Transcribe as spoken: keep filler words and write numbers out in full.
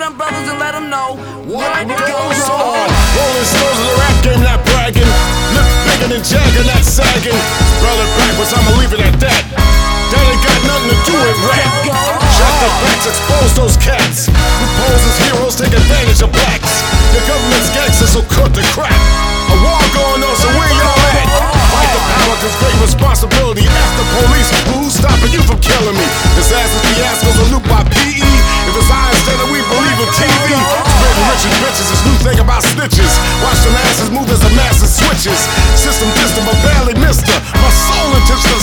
my brothers and let them know what goes on. on. Rolling Stones of the rap game, not bragging. Look bigger than Jagger, not sagging. Brother backwards, I'ma leave it at that. That ain't got nothing to do with rap. Shut the backs, expose those cats who pose as heroes, take advantage of blacks. The government's gangsters will cut the crap. A war going on, so where y'all at? Fight the power, cause great responsibility. Ask the police, who's stopping you from killing me? This ass is fiascos are looped by P E. If it's I instead of we believe in T V. Spreading riches, bitches, this new thing about snitches. Watch them asses move as the masses switches. System distant, but barely missed her. My soul intention